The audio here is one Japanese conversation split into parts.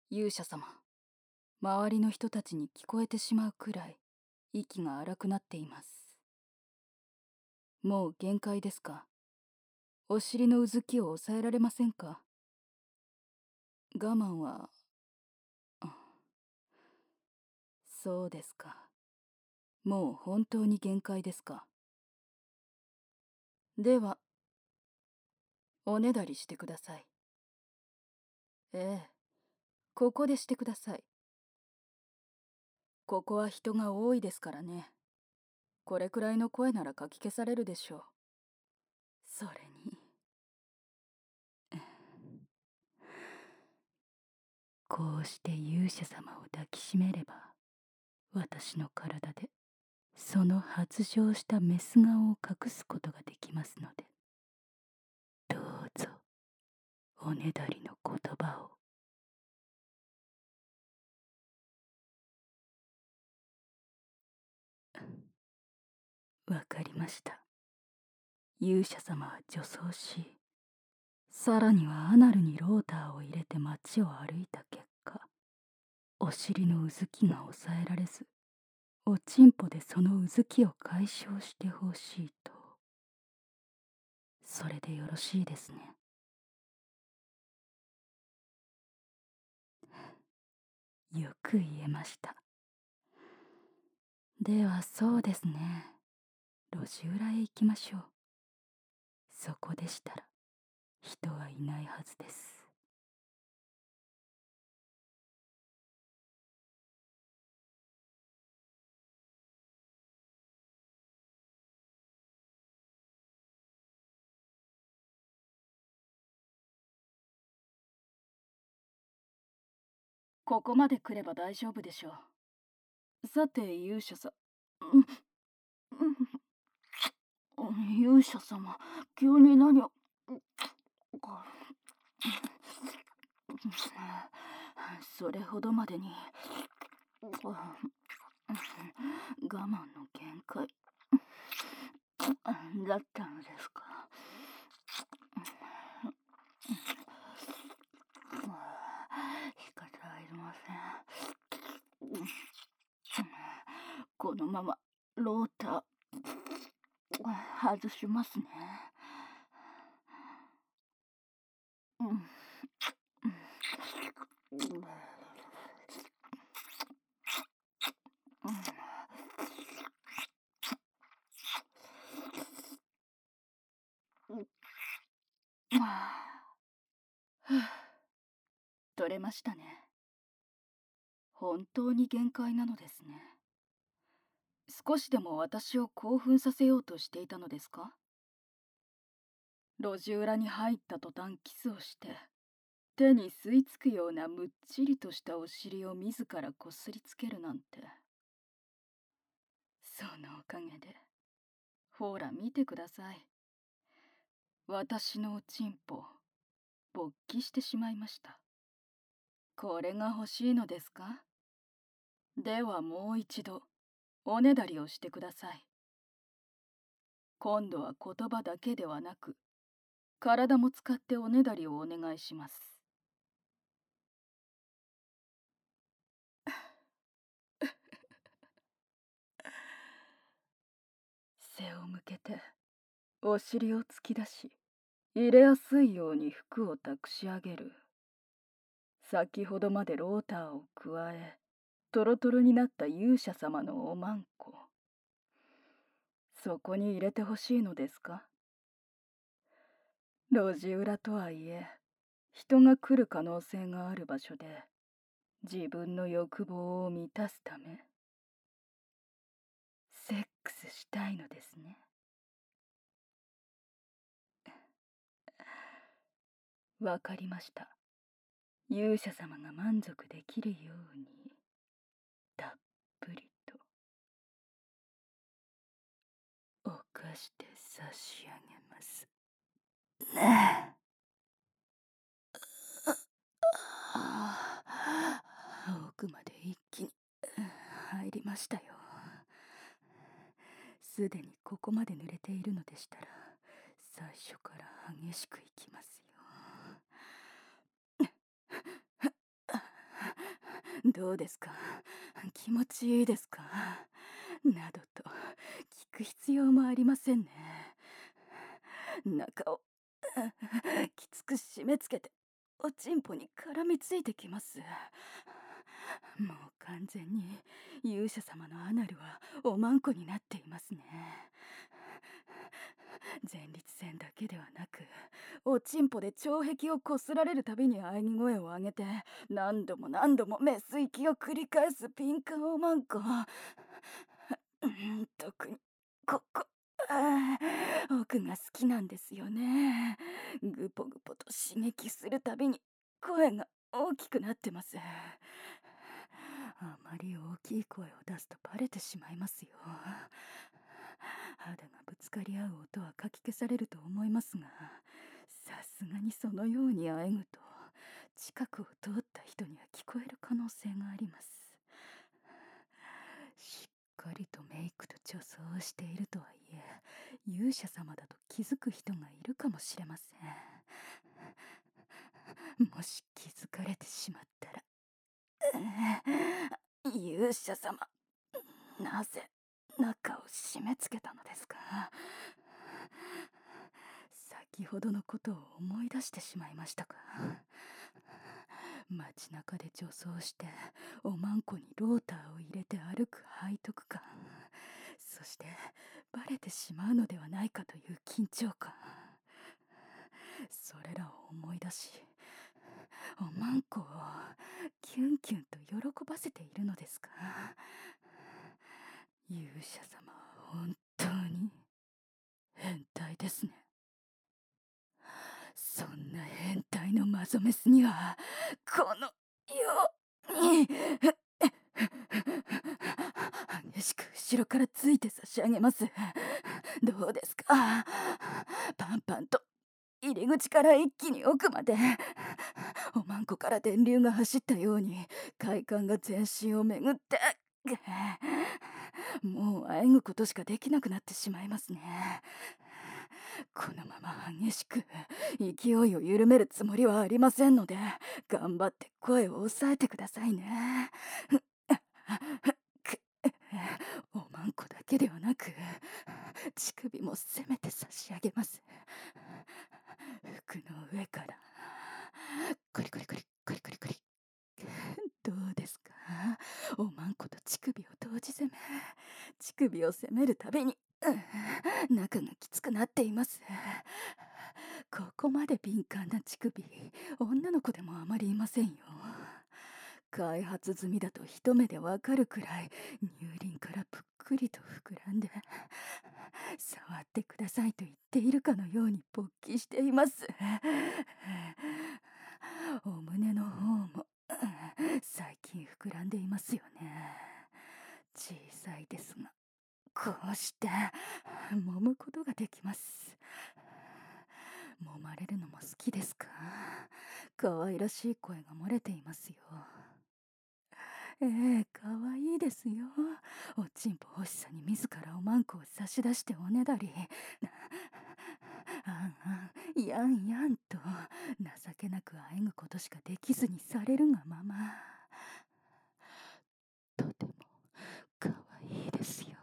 勇者様、周りの人たちに聞こえてしまうくらい息が荒くなっています。もう限界ですか？お尻のうずきを抑えられませんか？我慢は、そうですか。もう本当に限界ですか？では、おねだりしてください。ええ、ここでしてください。ここは人が多いですからね。これくらいの声ならかき消されるでしょう。それに、こうして勇者様を抱きしめれば、私の体でその発情したメス顔を隠すことができますので、どうぞおねだりの言葉を。わかりました。勇者様は女装し、さらにはアナルにローターを入れて街を歩いた結果、お尻のうずきが抑えられず、おちんぽでそのうずきを解消してほしいと。それでよろしいですね。よく言えました。ではそうですね。路地裏へ行きましょう。そこでしたら人はいないはずです。ここまで来れば大丈夫でしょう。さて勇者さ、勇者様、急に何を。それほどまでに我慢の限界だったのですか？仕方ありません。このままロータ外しますね。取れましたね。本当に限界なのですね。少しでも私を興奮させようとしていたのですか？路地裏に入った途端キスをして手に吸い付くようなむっちりとしたお尻を自らこすりつけるなんて。そのおかげで、ほら見てください。私のおちんぽ勃起してしまいました。これが欲しいのですか？ではもう一度おねだりをしてください。今度は言葉だけではなく体も使っておねだりをお願いします。背を向けてお尻を突き出し、入れやすいように服を託し上げる。先ほどまでローターを加えトロトロになった勇者様のおまんこ、そこに入れてほしいのですか？路地裏とはいえ人が来る可能性がある場所で自分の欲望を満たすためセックスしたいのですね。わかりました。勇者様が満足できるようにたっぷりと犯して差し上げます。奥まで一気に入りましたよ。すでにここまで濡れているのでしたら最初から激しくいきますよ。 どうですか、気持ちいいですか、などと聞く必要もありませんね。中をきつく締め付けておちんぽに絡みついてきます。もう完全に勇者様のアナルはおまんこになっていますね。前立腺だけではなく、おちんぽで腸壁をこすられるたびに喘ぎ声を上げて、何度も何度もメス息を繰り返すピンカンおまんこ。特にここ、奥が好きなんですよね。ぐぽぐぽと刺激するたびに声が大きくなってます。あまり大きい声を出すとバレてしまいますよ。肌がぶつかり合う音はかき消されると思いますが、さすがにそのようにあえぐと近くを通った人には聞こえる可能性があります。しっかりとメイクと女装をしているとはいえ、勇者様だと気づく人がいるかもしれません。もし気づかれてしまったら、勇者様、なぜ中を締め付けたのですか。先ほどのことを思い出してしまいましたか。街中で女装しておまんこにローターを入れて歩く背徳感、そしてバレてしまうのではないかという緊張感、それらを思い出し、おまんこをキュンキュンと喜ばせているのですか。勇者様は本当に変態ですね。そんな変態のマゾメスにはこのように激しく後ろからついて差し上げます。どうですか、パンパンと入り口から一気に奥まで、おまんこから電流が走ったように快感が全身を巡って、もうあえぐことしかできなくなってしまいますね。このまま激しく勢いを緩めるつもりはありませんので、頑張って声を抑えてくださいね。おまんこだけではなく、乳首もせめて差し上げます。服の上からコリコリコリコリコリコリ。どうですか、おまんこと乳首を同時攻め。乳首を攻めるたびに中がきつくなっています。ここまで敏感な乳首、女の子でもあまりいませんよ。開発済みだと一目でわかるくらい乳輪からぷっくりと膨らんで、触ってくださいと言っているかのように勃起しています。お胸の方も最近膨らんでいますよね。小さいですが、こうして揉むことができます。揉まれるのも好きですか。可愛らしい声が漏れていますよ。可愛いですよ。おちんぽ欲しさに自らおまんこを差し出しておねだり、あんあん、やんやんと情けなくあえぐことしかできずにされるがまま、とても可愛いですよ。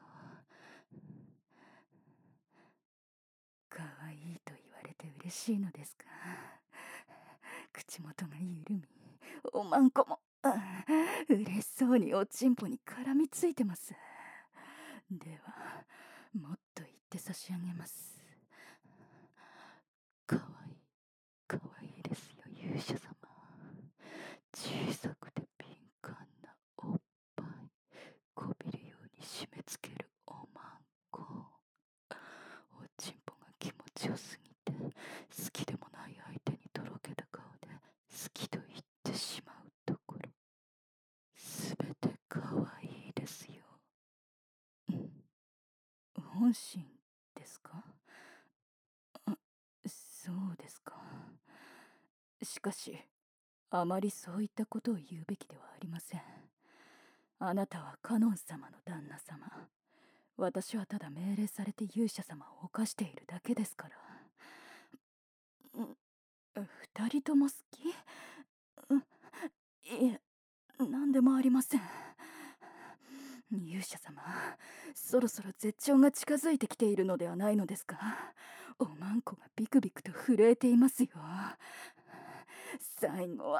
可愛いと言われて嬉しいのですか。口元が緩み、おまんこも嬉しそうにおちんぽに絡みついてます。ではもっと言って差し上げます。かわいい、かわいいですよ勇者様。小さくて敏感なおっぱい、こびるように締め付けるおまんこ。おちんぽが気持ちよすぎて、好きでもない相手にとろけた顔で好きと言ってしまうところ、すべてかわいいですよ。本心ですか。そうですか。しかしあまりそういったことを言うべきではありません。あなたはカノン様の旦那様、私はただ命令されて勇者様を犯しているだけですから。二人とも好き？いえ、 何でもありません。勇者様、そろそろ絶頂が近づいてきているのではないのですか。おまんこがビクビクと震えていますよ。最後は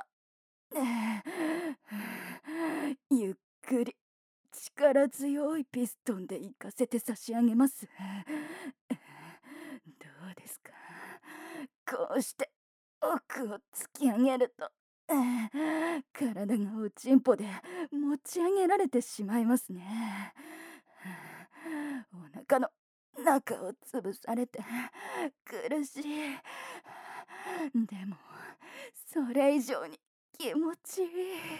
ゆっくり力強いピストンで行かせて差し上げます。どうですか。こうして奥を突き上げると体がおちんぽで持ち上げられてしまいますね。お腹の中を潰されて苦しい。でもそれ以上に気持ちいい。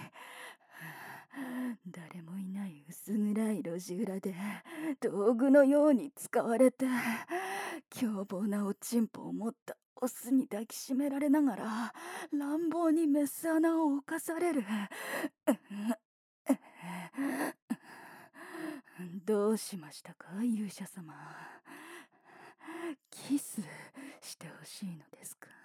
誰もいない薄暗い路地裏で道具のように使われて凶暴なおちんぽを持ったオスに抱きしめられながら乱暴にメス穴を犯される。どうしましたか、勇者様。キスしてほしいのですか。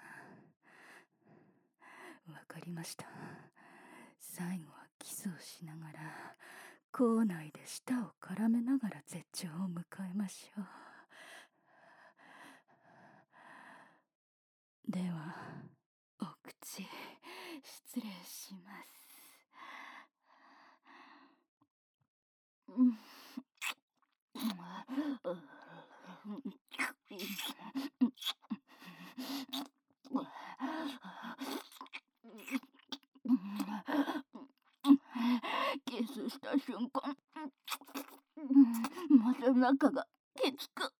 わかりました。最後はキスをしながら口内で舌を絡めながら絶頂を迎えましょう。ではお口失礼します。キスした瞬間、また中がきつく、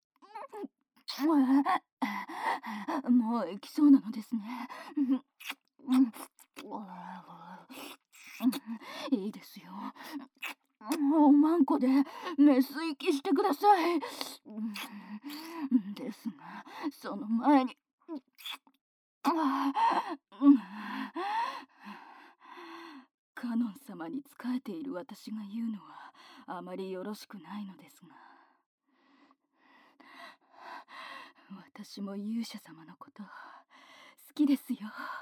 もう行きそうなのですね。いいですよ。おまんこでメス息してください。ですが、その前に、カノン様に仕えている私が言うのはあまりよろしくないのですが、私も勇者様のこと好きですよ。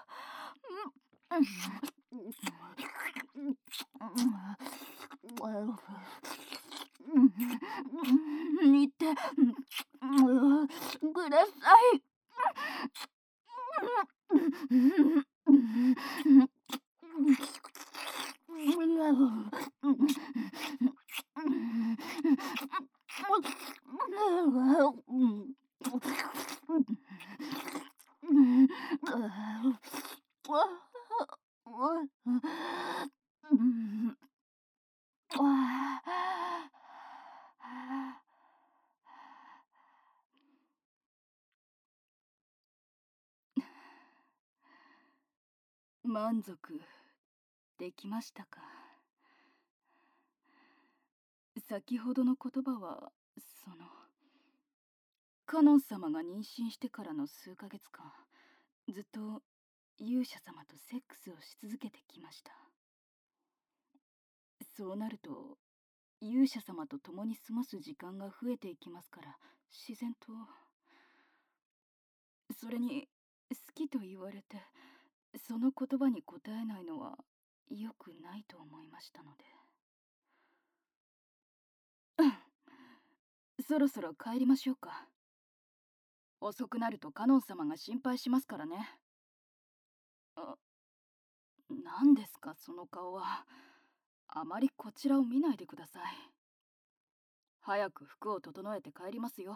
似てください。満足できましたか。先ほどの言葉はカノン様が妊娠してからの数ヶ月間ずっと勇者様とセックスをし続けてきました。そうなると勇者様と共に過ごす時間が増えていきますから、自然と。それに好きと言われてその言葉に答えないのは良くないと思いましたので。そろそろ帰りましょうか。遅くなるとカノン様が心配しますからね。何ですかその顔は。あまりこちらを見ないでください。早く服を整えて帰りますよ。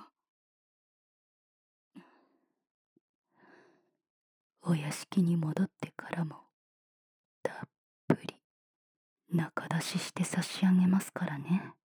お屋敷に戻ってからもたっぷり仲出しして差し上げますからね。